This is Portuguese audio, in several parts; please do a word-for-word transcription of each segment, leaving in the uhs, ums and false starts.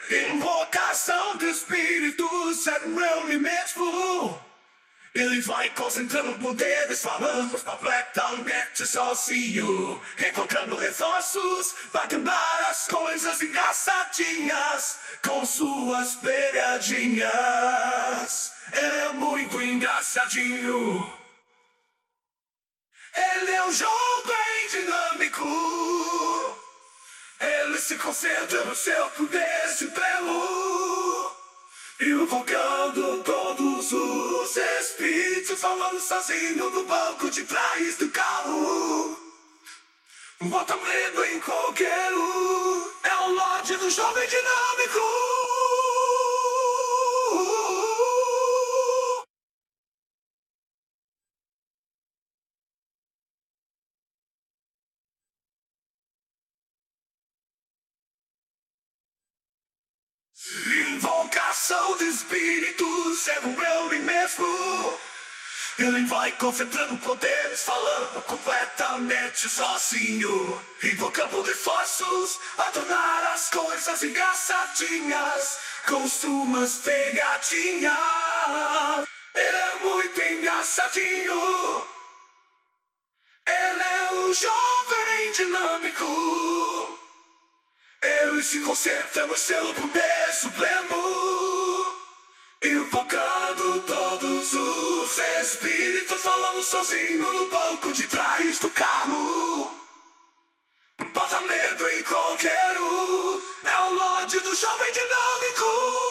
Invocação de espíritos mesmo. Ele vai concentrando poderes, falando completamente sozinho, encontrando reforços para quebrar as coisas engraçadinhas com suas pegadinhas. Ele é muito engraçadinho. Ele é um jovem dinâmico. Ele se concentra no seu poder supremo, invocando todos os espíritos, falando sozinho no banco de trás do carro. Bota medo em qualquer um. É o lote do jovem dinâmico. Invocação de espíritos é o eu mesmo. Ele vai concentrando poderes, falando completamente sozinho, invocando reforços a tornar as coisas engraçadinhas com suas pegadinhas. Ele é muito engraçadinho. Ele é um jovem dinâmico. Ele se concentra no seu poder supremo, invocando todos os espíritos, falando sozinho no banco de trás do carro. Bota medo em qualquer um. É o Lorde do jovem dinâmico.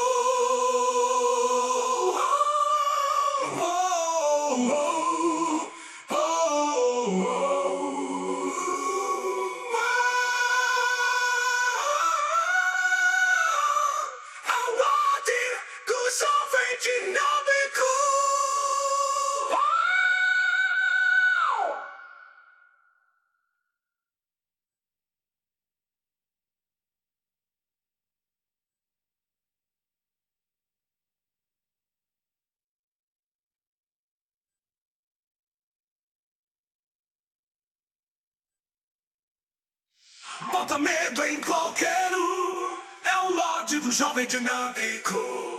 Oh, oh, oh, oh, oh. Dinâmico. Bota medo em qualquer um. É o Lorde do jovem dinâmico.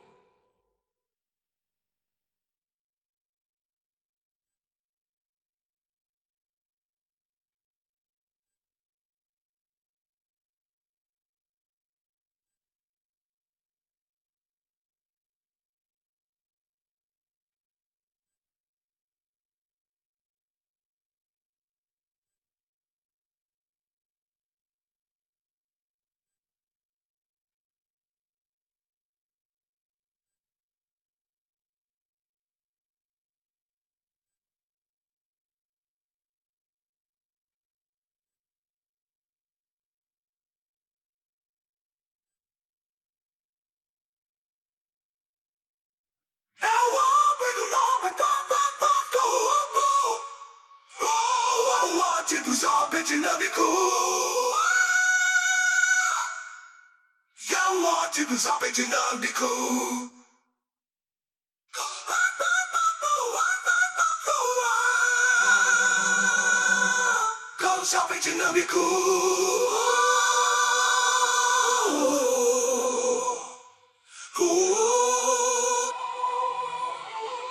É o homem do nome do o Lorde do jovem dinâmico. É o Lorde do jovem dinâmico. Com o jovem dinâmico.